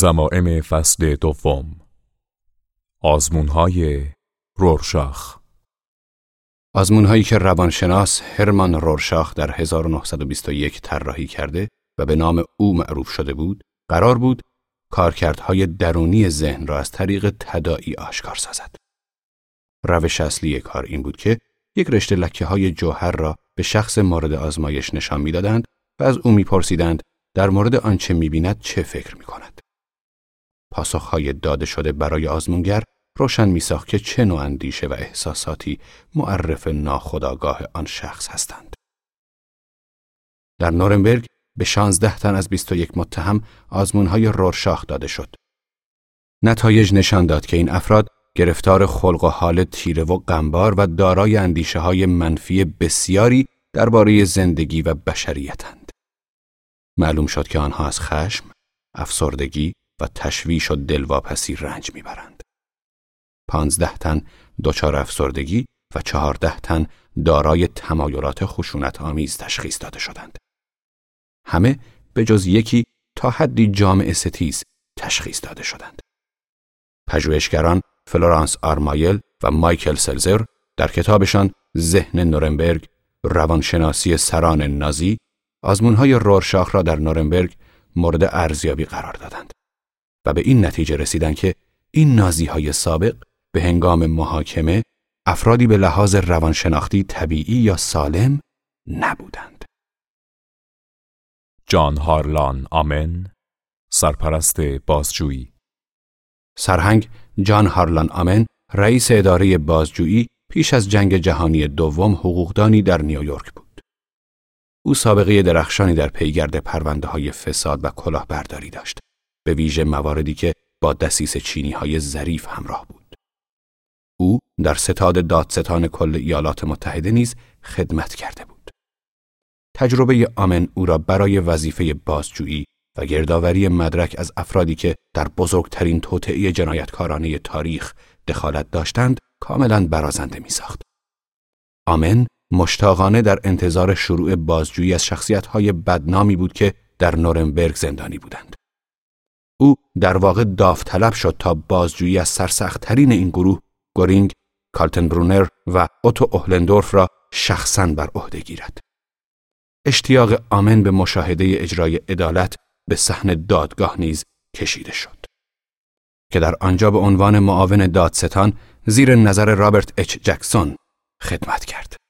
ضمائم فصل دوم. آزمون‌های رورشاخ. آزمون‌هایی که روانشناس هرمان رورشاخ در 1921 طراحی کرده و به نام او معروف شده بود، قرار بود کارکردهای درونی ذهن را از طریق تداعی آشکار سازد. روش اصلی کار این بود که یک رشته لکه‌های جوهر را به شخص مورد آزمایش نشان می‌دادند و از او می‌پرسیدند در مورد آنچه می‌بیند چه فکر می‌کند. پاسخهای داده شده برای آزمونگر روشن می‌ساخت که چه نوع اندیشه و احساساتی معرف ناخودآگاه آن شخص هستند. در نورنبرگ به 16 تن از 21 متهم آزمون‌های رورشاخ داده شد. نتایج نشان داد که این افراد گرفتار خلق و حال تیره و غمبار و دارای اندیشه‌های منفی بسیاری درباره زندگی و بشریتند. معلوم شد که آنها از خشم، افسردگی و تشویش و دلواپسی رنج میبرند. 15 تن دچار افسردگی و 14 تن دارای تمایلات خشونت آمیز تشخیص داده شدند. همه به جز یکی تا حدی جامعه ستیز تشخیص داده شدند. پژوهشگران فلورانس آرمایل و مایکل سلزر در کتابشان ذهن نورنبرگ، روانشناسی سران نازی، آزمون‌های رورشاخ را در نورنبرگ مورد ارزیابی قرار دادند و به این نتیجه رسیدند که این نازی‌های سابق به هنگام محاکمه افرادی به لحاظ روانشناختی طبیعی یا سالم نبودند. جان هارلان آمن، سرپرست بازجویی. سرهنگ جان هارلان آمن، رئیس اداره بازجویی، پیش از جنگ جهانی دوم حقوقدانی در نیویورک بود. او سابقه درخشانی در پیگرد پرونده‌های فساد و کلاهبرداری داشت، به ویژه مواردی که با دسیس چینی‌های ظریف همراه بود. او در ستاد دادستان کل ایالات متحده نیز خدمت کرده بود. تجربه آمن او را برای وظیفه بازجویی و گردآوری مدرک از افرادی که در بزرگترین توطئه جنایتکارانه تاریخ دخالت داشتند کاملاً برازنده می‌ساخت. آمن مشتاقانه در انتظار شروع بازجویی از شخصیت‌های بدنامی بود که در نورنبرگ زندانی بودند. او در واقع داوطلب شد تا بازجویی از سرسخت‌ترین این گروه، گورینگ، کالتنبرونر و اوتو اوهلندورف را شخصاً بر عهده گیرد. اشتیاق آمن به مشاهده اجرای عدالت به صحن دادگاه نیز کشیده شد که در آنجا به عنوان معاون دادستان زیر نظر رابرت اچ جکسون خدمت کرد.